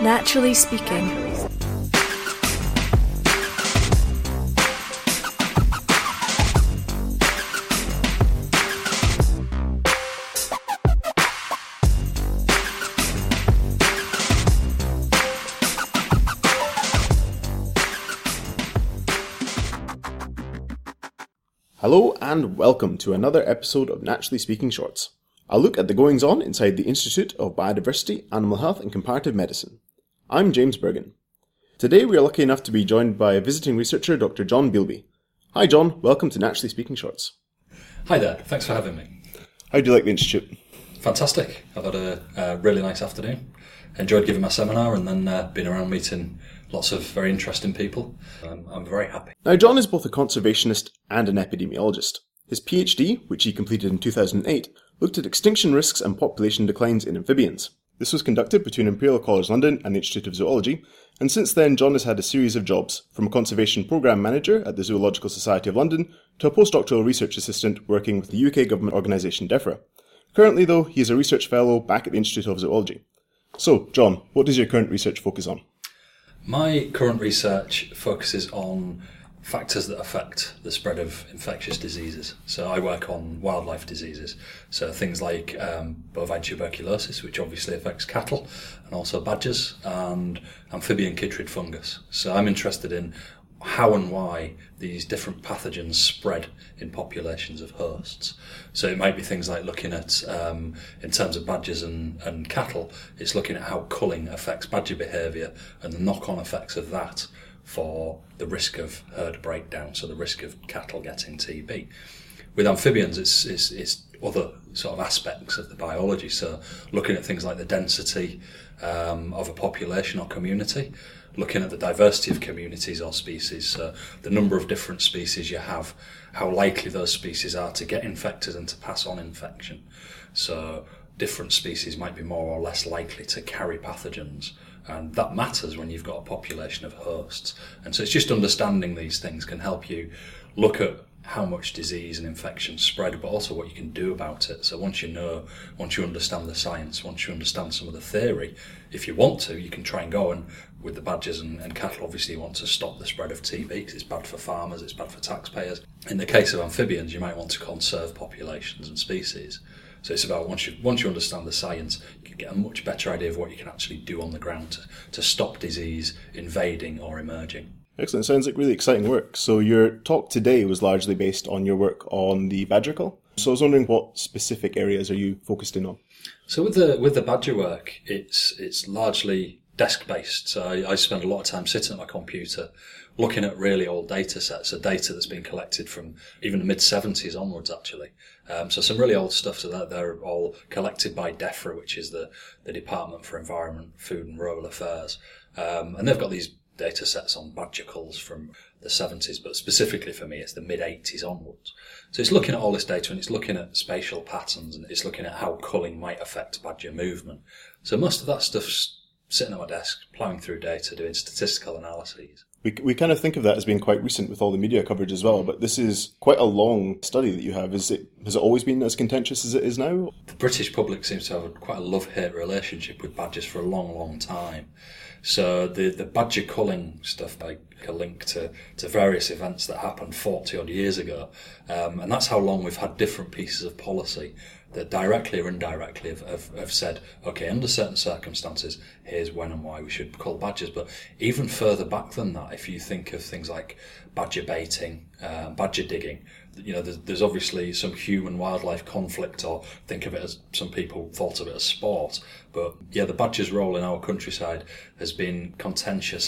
Naturally speaking. Hello and welcome to another episode of Naturally Speaking Shorts. I'll look at the goings-on inside the Institute of Biodiversity, Animal Health and Comparative Medicine. I'm James Bergen. Today we are lucky enough to be joined by visiting researcher Dr. John Bealby. Hi John, welcome to Naturally Speaking Shorts. Hi there, thanks for having me. How do you like the Institute? Fantastic. I've had a really nice afternoon. Enjoyed giving my seminar and then been around meeting lots of very interesting people. I'm very happy. Now John is both a conservationist and an epidemiologist. His PhD, which he completed in 2008, looked at extinction risks and population declines in amphibians. This was conducted between Imperial College London and the Institute of Zoology, and since then John has had a series of jobs, from a conservation programme manager at the Zoological Society of London to a postdoctoral research assistant working with the UK government organisation DEFRA. Currently though, he is a research fellow back at the Institute of Zoology. So, John, what does your current research focus on? My current research focuses on factors that affect the spread of infectious diseases. So I work on wildlife diseases, so things like bovine tuberculosis, which obviously affects cattle, and also badgers, and amphibian chytrid fungus. So I'm interested in how and why these different pathogens spread in populations of hosts. So it might be things like looking at, in terms of badgers and cattle, it's looking at how culling affects badger behaviour and the knock-on effects of that for the risk of herd breakdown, so the risk of cattle getting TB. With amphibians, it's other sort of aspects of the biology, so looking at things like the density of a population or community, looking at the diversity of communities or species, so the number of different species you have, how likely those species are to get infected and to pass on infection. So different species might be more or less likely to carry pathogens, and that matters when you've got a population of hosts. And so it's just understanding these things can help you look at how much disease and infection spread, but also what you can do about it. So once you understand the science, once you understand some of the theory, if you want to, you can try and go and, with the badgers and cattle, obviously you want to stop the spread of TB because it's bad for farmers, it's bad for taxpayers. In the case of amphibians, you might want to conserve populations and species. So it's about once you understand the science, you can get a much better idea of what you can actually do on the ground to stop disease invading or emerging. Excellent. Sounds like really exciting work. So your talk today was largely based on your work on the badger cull. So I was wondering what specific areas are you focused in on? So with the badger work, it's largely desk-based. So I spend a lot of time sitting at my computer looking at really old data sets, so data that's been collected from even the mid-70s onwards, actually. So some really old stuff, so that they're all collected by DEFRA, which is the Department for Environment, Food and Rural Affairs. And they've got these data sets on badger culls from the 70s, but specifically for me, it's the mid-80s onwards. So it's looking at all this data and it's looking at spatial patterns and it's looking at how culling might affect badger movement. So most of that stuff's sitting at my desk, ploughing through data, doing statistical analyses. We kind of think of that as being quite recent with all the media coverage as well, but this is quite a long study that you have. Has it always been as contentious as it is now? The British public seems to have quite a love-hate relationship with badgers for a long, long time. So the badger culling stuff, like a link to various events that happened 40 odd years ago, and that's how long we've had different pieces of policy that directly or indirectly have said, okay, under certain circumstances, here's when and why we should cull badgers. But even further back than that, if you think of things like badger baiting, badger digging, there's obviously some human-wildlife conflict, or think of it as some people thought of it as sport. But yeah, the badger's role in our countryside has been contentious,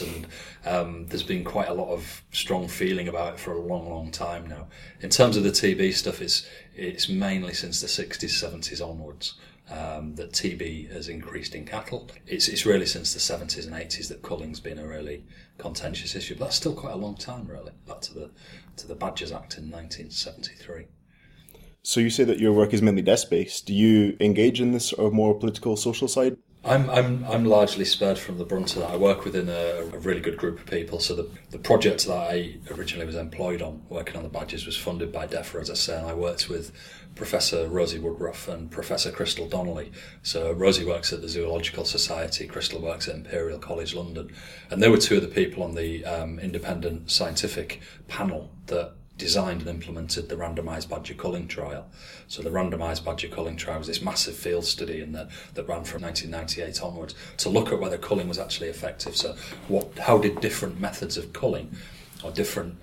and there's been quite a lot of strong feeling about it for a long, long time now. In terms of the TB stuff, it's mainly since the 60s, 70s onwards that TB has increased in cattle. It's really since the 70s and 80s that culling's been a really contentious issue, but that's still quite a long time, really, back to the Badgers Act in 1973. So you say that your work is mainly desk-based. Do you engage in this sort of more political, social side? I'm largely spurred from the brunt of that. I work within a really good group of people. So the project that I originally was employed on, working on the badges, was funded by DEFRA, as I say, and I worked with Professor Rosie Woodruff and Professor Crystal Donnelly. So Rosie works at the Zoological Society, Crystal works at Imperial College London, and they were two of the people on the independent scientific panel that designed and implemented the randomised badger culling trial. So the randomised badger culling trial was this massive field study that ran from 1998 onwards to look at whether culling was actually effective. So how did different methods of culling, or different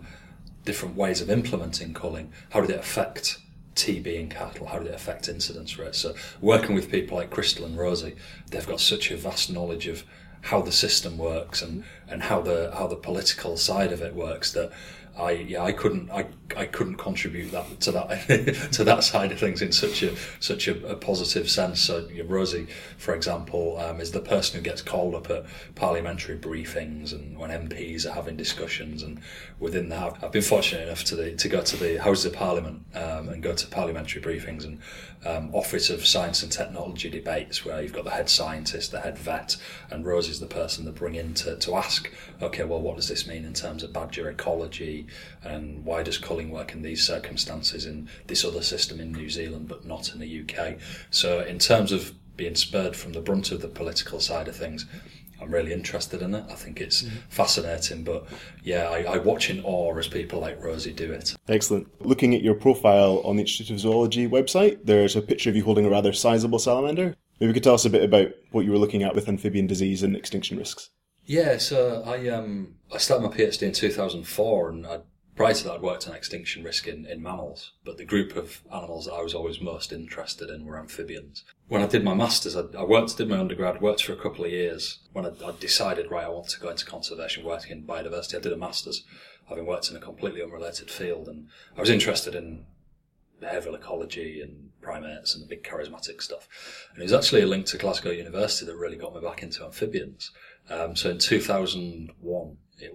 ways of implementing culling, how did it affect TB in cattle? How did it affect incidence rates? So working with people like Crystal and Rosie, they've got such a vast knowledge of how the system works and how the political side of it works that I couldn't contribute that to that to that side of things in such a positive sense. So Rosie, for example, is the person who gets called up at parliamentary briefings and when MPs are having discussions, and within that I've been fortunate enough to go to the Houses of Parliament and go to parliamentary briefings and Office of Science and Technology debates where you've got the head scientist, the head vet, and Rosie's the person they bring in to ask, okay, well, what does this mean in terms of badger ecology, and why does culling work in these circumstances in this other system in New Zealand but not in the UK? So in terms of being spurred from the brunt of the political side of things, I'm really interested in it. I think it's fascinating, but yeah, I watch in awe as people like Rosie do it. Excellent. Looking at your profile on the Institute of Zoology website, there's a picture of you holding a rather sizable salamander. Maybe you could tell us a bit about what you were looking at with amphibian disease and extinction risks. Yeah, so I started my PhD in 2004, and prior to that I'd worked on extinction risk in mammals, but the group of animals that I was always most interested in were amphibians. When I did my masters, I did my undergrad, worked for a couple of years. When I decided, right, I want to go into conservation, working in biodiversity, I did a masters, having worked in a completely unrelated field, and I was interested in behavioural ecology and primates and the big charismatic stuff. And it was actually a link to Glasgow University that really got me back into amphibians. So in 2001,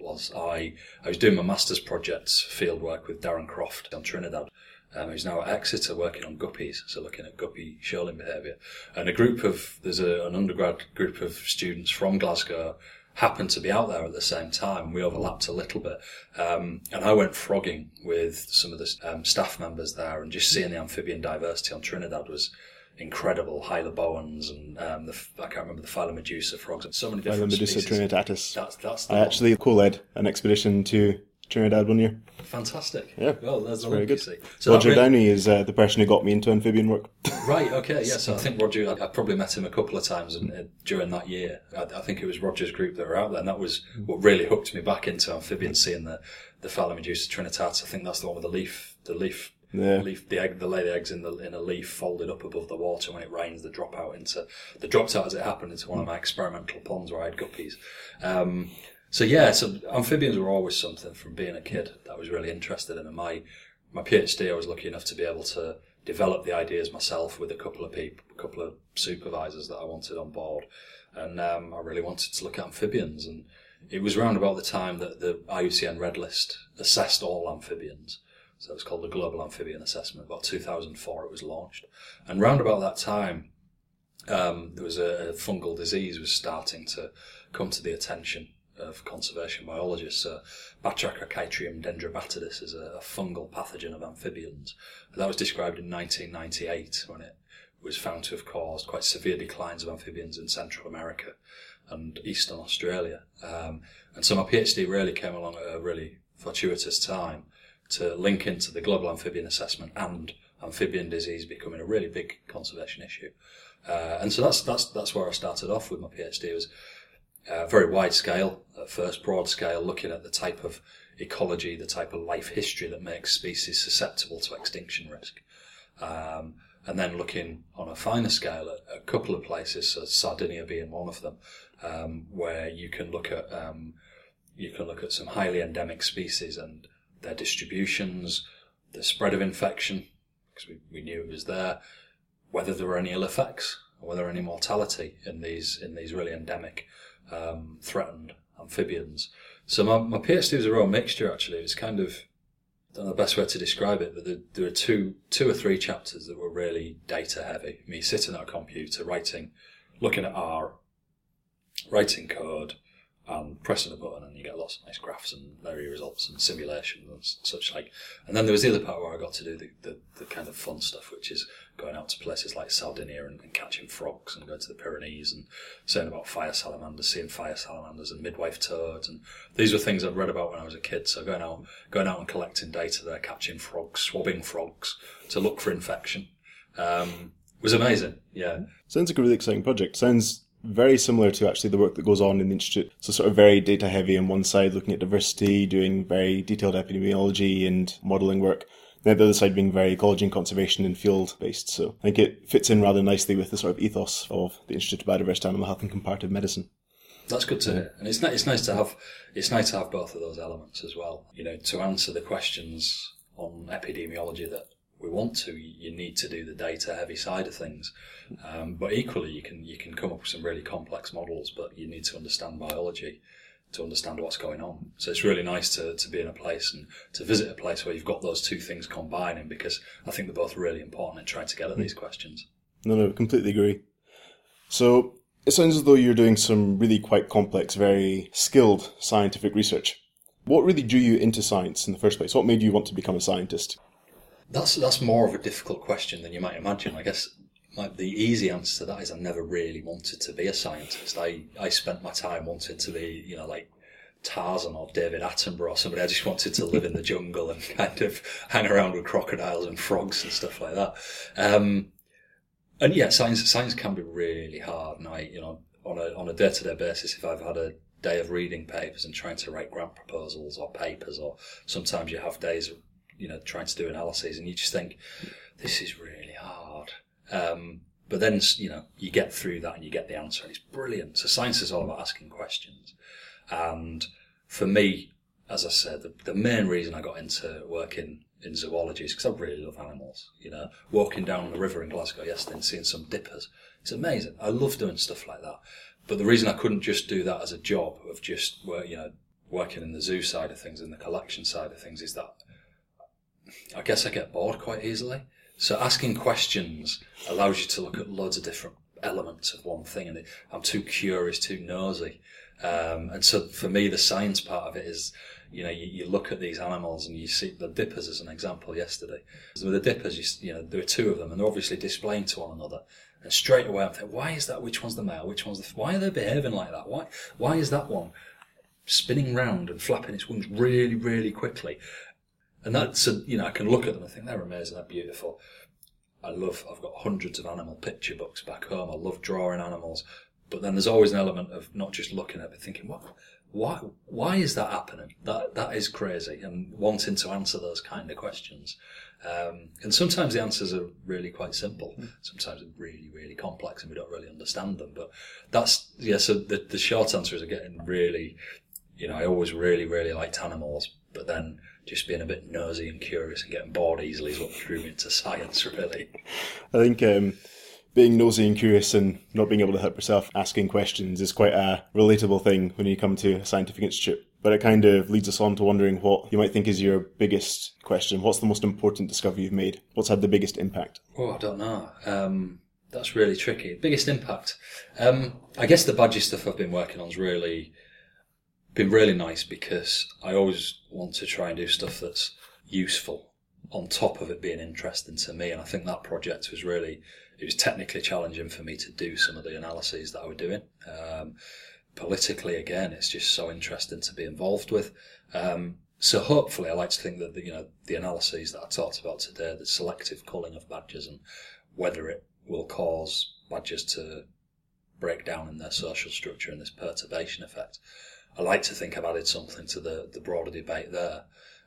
I was doing my master's project field work with Darren Croft on Trinidad. He's now at Exeter working on guppies, so looking at guppy shoaling behaviour. And there's an undergrad group of students from Glasgow happened to be out there at the same time. We overlapped a little bit. And I went frogging with some of the staff members there, and just seeing the amphibian diversity on Trinidad was incredible. Hyloboans and I can't remember the Phylomedusa frogs. So many different Phylomedusa species. trinitatis. That's I actually co-led an expedition to Trinidad one year. Fantastic. Yeah, well, there's a very link, good. you see. So Roger Downey is the person who got me into amphibian work. Right, okay, yeah, so I think Roger, I probably met him a couple of times during that year. I think it was Roger's group that were out there, and that was what really hooked me back into amphibians, seeing the Phylomedusa trinitatis. I think that's the one with the leaf, Yeah. they lay the eggs in a leaf folded up above the water. When it rains, they dropped out as it happened into one of my experimental ponds where I had guppies. So amphibians were always something from being a kid that I was really interested in. And my PhD, I was lucky enough to be able to develop the ideas myself with a couple of supervisors that I wanted on board. And I really wanted to look at amphibians. And it was around about the time that the IUCN Red List assessed all amphibians. So it was called the Global Amphibian Assessment. About 2004 it was launched. And round about that time, there was a fungal disease was starting to come to the attention of conservation biologists. So Batrachochytrium dendrobatidis is a fungal pathogen of amphibians. And that was described in 1998 when it was found to have caused quite severe declines of amphibians in Central America and Eastern Australia. And so my PhD really came along at a really fortuitous time to link into the Global Amphibian Assessment and amphibian disease becoming a really big conservation issue. And so that's where I started off with my PhD. It was very wide scale, at first broad scale, looking at the type of ecology, the type of life history that makes species susceptible to extinction risk. And then looking on a finer scale at a couple of places, so Sardinia being one of them, where you can look at some highly endemic species and their distributions, the spread of infection, because we knew it was there, whether there were any ill effects, or whether any mortality in these really endemic, threatened amphibians. So my PhD was a real mixture, actually. It was kind of, I don't know the best way to describe it, but there were two or three chapters that were really data heavy. Me sitting at a computer writing looking at R, writing code, and pressing a button, and you get lots of nice graphs and area results and simulations and such like. And then there was the other part where I got to do the kind of fun stuff, which is going out to places like Sardinia and catching frogs, and going to the Pyrenees and saying about fire salamanders, seeing fire salamanders and midwife toads. And these were things I'd read about when I was a kid. So going out and collecting data there, catching frogs, swabbing frogs to look for infection, was amazing. Yeah. Sounds like a really exciting project. Sounds very similar to actually the work that goes on in the Institute. So sort of very data heavy on one side, looking at diversity, doing very detailed epidemiology and modelling work. And the other side being very ecology and conservation and field based. So I think it fits in rather nicely with the sort of ethos of the Institute of Biodiversity, Animal Health and Comparative Medicine. That's good to hear. And it's nice to have both of those elements as well. You know, to answer the questions on epidemiology that we want to, you need to do the data heavy side of things. But equally, you can come up with some really complex models, but you need to understand biology to understand what's going on. So it's really nice to be in a place and to visit a place where you've got those two things combining, because I think they're both really important in trying to get at these questions. No, completely agree. So it sounds as though you're doing some really quite complex, very skilled scientific research. What really drew you into science in the first place? What made you want to become a scientist? That's more of a difficult question than you might imagine. I guess the easy answer to that is I never really wanted to be a scientist. I spent my time wanting to be, you know, like Tarzan or David Attenborough or somebody. I just wanted to live in the jungle and kind of hang around with crocodiles and frogs and stuff like that. And yeah, science can be really hard. And on a day-to-day basis, if I've had a day of reading papers and trying to write grant proposals or papers, or sometimes you have days of, you know, trying to do analyses, and you just think, this is really hard. But then, you know, you get through that and you get the answer, and it's brilliant. So science is all about asking questions. And for me, as I said, the main reason I got into working in zoology is because I really love animals. You know, walking down the river in Glasgow yesterday and seeing some dippers, it's amazing. I love doing stuff like that. But the reason I couldn't just do that as a job of just, you know, working in the zoo side of things and the collection side of things is that I guess I get bored quite easily. So asking questions allows you to look at loads of different elements of one thing, and I'm too curious, too nosy. And so for me, the science part of it is, you know, you look at these animals and you see the dippers as an example yesterday. So with the dippers, you know, there were two of them and they're obviously displaying to one another. And straight away I'm thinking, why is that? Which one's the male? Which one's why are they behaving like that? Why is that one spinning round and flapping its wings really, really quickly? And that's, you know, I can look at them and think they're amazing, they're beautiful. I've got hundreds of animal picture books back home. I love drawing animals. But then there's always an element of not just looking at it, but thinking, why is that happening? That is crazy, and wanting to answer those kind of questions. And sometimes the answers are really quite simple. Sometimes they're really, really complex and we don't really understand them. But so the short answer is I'm getting really, you know, I always really, really liked animals, but then just being a bit nosy and curious and getting bored easily is what drew me into science, really. I think being nosy and curious and not being able to help yourself asking questions is quite a relatable thing when you come to a scientific institute. But it kind of leads us on to wondering what you might think is your biggest question. What's the most important discovery you've made? What's had the biggest impact? Oh, I don't know. That's really tricky. Biggest impact? I guess the badger stuff I've been working on has really been really nice, because I always want to try and do stuff that's useful on top of it being interesting to me. And I think that project was it was technically challenging for me to do some of the analyses that I was doing. Politically, again, it's just so interesting to be involved with. So hopefully I like to think that the analyses that I talked about today, the selective culling of badgers and whether it will cause badgers to break down in their social structure and this perturbation effect, I like to think I've added something to the broader debate there.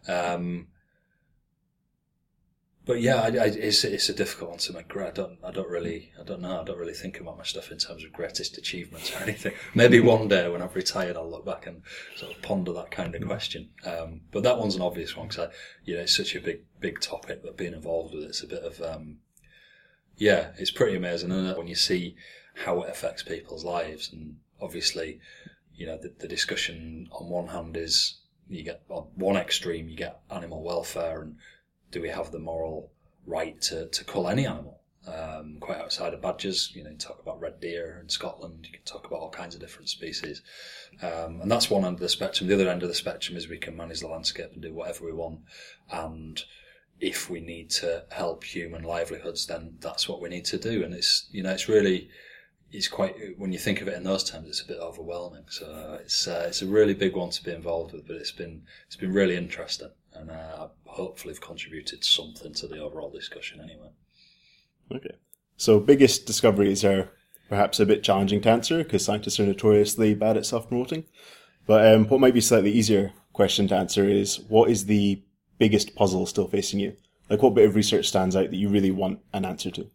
But yeah, it's a difficult one to make. I don't really think about my stuff in terms of greatest achievements or anything. Maybe one day when I've retired, I'll look back and sort of ponder that kind of question. But that one's an obvious one, because it's such a big topic that being involved with it's a bit of it's pretty amazing, isn't it, when you see how it affects people's lives. And obviously, the discussion on one hand is you get on one extreme, you get animal welfare and do we have the moral right to cull any animal? quite outside of badgers. You talk about red deer in Scotland, you can talk about all kinds of different species. And that's one end of the spectrum. The other end of the spectrum is we can manage the landscape and do whatever we want. And if we need to help human livelihoods, then that's what we need to do. And it's quite, when you think of it in those terms, it's a bit overwhelming. So it's a really big one to be involved with, but it's been really interesting, and hopefully have contributed something to the overall discussion anyway. Okay. So biggest discoveries are perhaps a bit challenging to answer because scientists are notoriously bad at self-promoting. But what might be a slightly easier question to answer is, what is the biggest puzzle still facing you? Like, what bit of research stands out that you really want an answer to?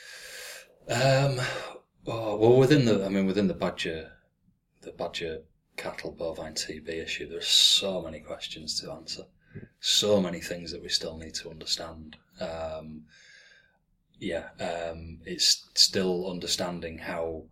Well, within the badger cattle bovine TB issue, there's so many questions to answer, so many things that we still need to understand. It's still understanding how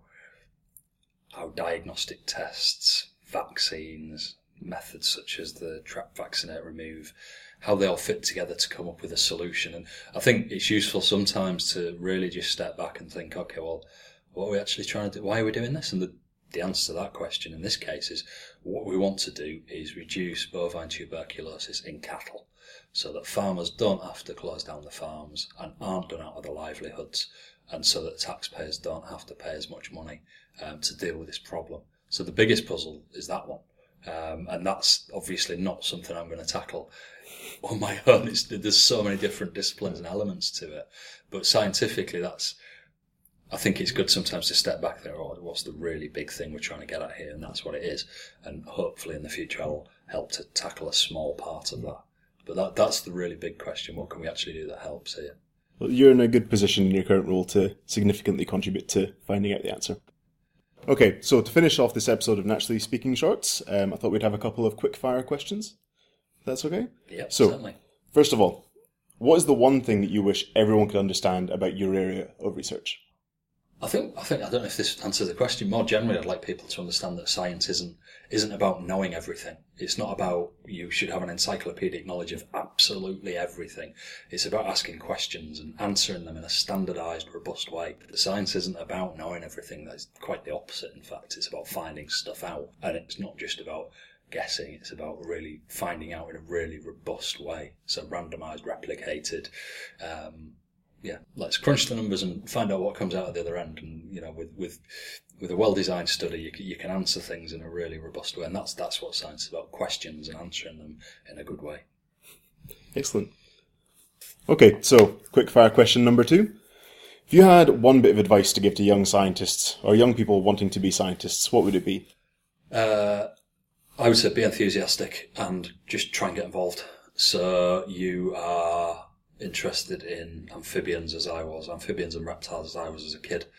diagnostic tests, vaccines, methods such as the trap, vaccinate, remove, how they all fit together to come up with a solution. And I think it's useful sometimes to really just step back and think, okay, well, what are we actually trying to do? Why are we doing this? And the answer to that question in this case is, what we want to do is reduce bovine tuberculosis in cattle so that farmers don't have to close down the farms and aren't done out of their livelihoods, and so that taxpayers don't have to pay as much money to deal with this problem. So the biggest puzzle is that one. And that's obviously not something I'm going to tackle on my own. There's so many different disciplines and elements to it. But scientifically, I think it's good sometimes to step back there. What's the really big thing we're trying to get at here? And that's what it is. And hopefully in the future I'll help to tackle a small part of that. But that's the really big question. What can we actually do that helps here? Well, you're in a good position in your current role to significantly contribute to finding out the answer. Okay, so to finish off this episode of Naturally Speaking Shorts, I thought we'd have a couple of quick-fire questions. If that's okay? Yeah, so, certainly. First of all, what is the one thing that you wish everyone could understand about your area of research? I think I don't know if this answers the question. More generally, I'd like people to understand that science isn't about knowing everything. It's not about you should have an encyclopedic knowledge of absolutely everything. It's about asking questions and answering them in a standardised, robust way. The science isn't about knowing everything. That's quite the opposite, in fact. It's about finding stuff out. And it's not just about guessing. It's about really finding out in a really robust way. So randomised, replicated, let's crunch the numbers and find out what comes out at the other end. And with a well-designed study, you can answer things in a really robust way, and that's what science is about: questions and answering them in a good way. Excellent. Okay, so quick fire question number 2. If you had one bit of advice to give to young scientists or young people wanting to be scientists, what would it be? I would say be enthusiastic and just try and get involved. So you are interested in amphibians and reptiles as I was as a kid.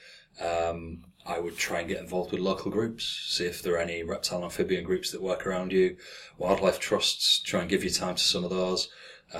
I would try and get involved with local groups, see if there are any reptile and amphibian groups that work around you, wildlife trusts, try and give you time to some of those.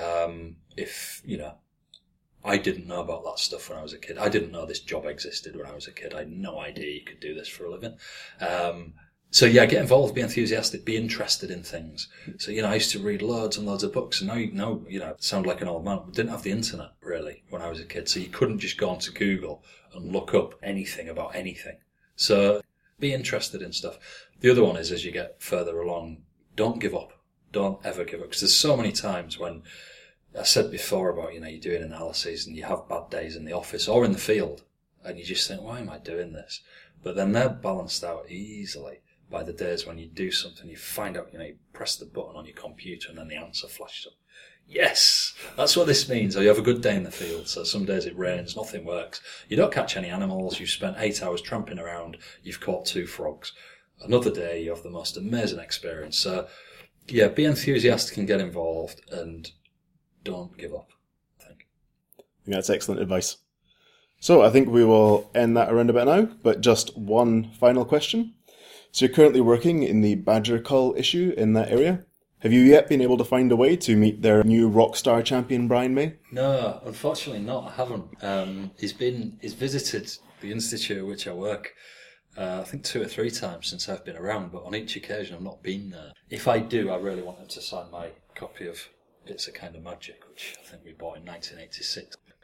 I didn't know about that stuff when I was a kid. I didn't know this job existed when I was a kid. I had no idea you could do this for a living. Get involved, be enthusiastic, be interested in things. So, I used to read loads and loads of books, and now, sound like an old man. We didn't have the internet, really, when I was a kid, so you couldn't just go onto Google and look up anything about anything. So, be interested in stuff. The other one is, as you get further along, don't give up. Don't ever give up, because there's so many times when, I said before about, you're doing analyses and you have bad days in the office or in the field, and you just think, why am I doing this? But then they're balanced out easily by the days when you do something, you find out, you press the button on your computer and then the answer flashes up. Yes, that's what this means. Or you have a good day in the field. So some days it rains, nothing works. You don't catch any animals. You've spent 8 hours tramping around. You've caught 2 frogs. Another day, you have the most amazing experience. So, be enthusiastic and get involved, and don't give up, I think. That's excellent advice. So I think we will end that around about now, but just one final question. So you're currently working in the badger cull issue in that area. Have you yet been able to find a way to meet their new rock star champion, Brian May? No, unfortunately not. I haven't. He's visited the institute at which I work, I think 2 or 3 times since I've been around, but on each occasion I've not been there. If I do, I really want him to sign my copy of It's a Kind of Magic, which I think we bought in 1986.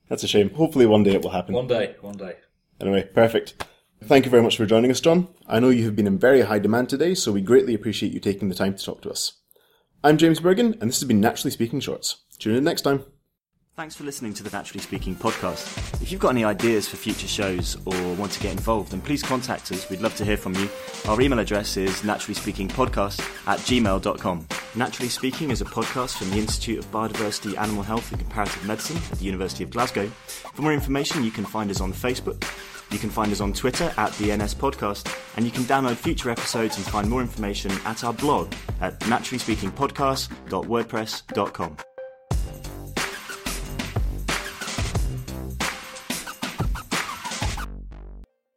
That's a shame. Hopefully one day it will happen. One day. Anyway, perfect. Thank you very much for joining us, John. I know you have been in very high demand today, so we greatly appreciate you taking the time to talk to us. I'm James Bergen, and this has been Naturally Speaking Shorts. Tune in next time. Thanks for listening to the Naturally Speaking podcast. If you've got any ideas for future shows or want to get involved, then please contact us. We'd love to hear from you. Our email address is naturallyspeakingpodcast@gmail.com. Naturally Speaking is a podcast from the Institute of Biodiversity, Animal Health and Comparative Medicine at the University of Glasgow. For more information, you can find us on Facebook. You can find us on Twitter @the NS Podcast, and you can download future episodes and find more information at our blog at naturallyspeakingpodcast.wordpress.com.